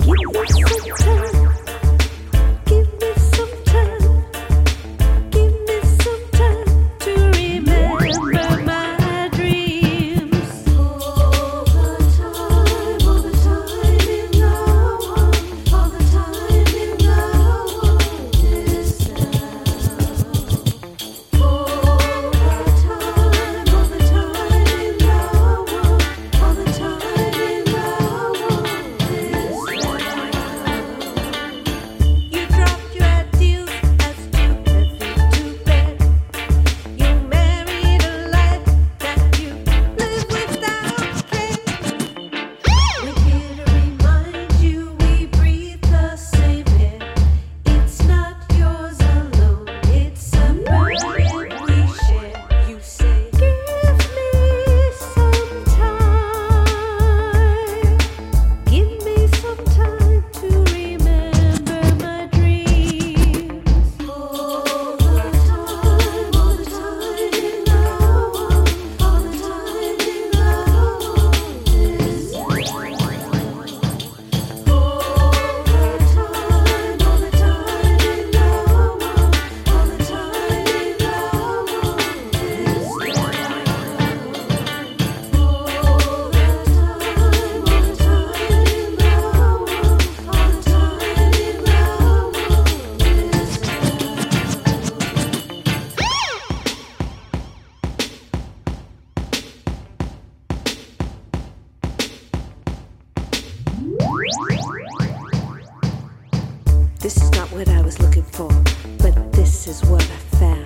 This is not what I was looking for, but this is what I found.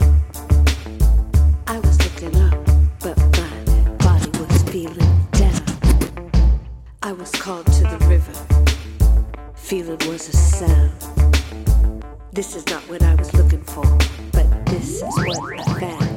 I was looking up, but my body was feeling down. I was called to the river. Feeling was a sound. This is not what I was looking for, but this is what I found.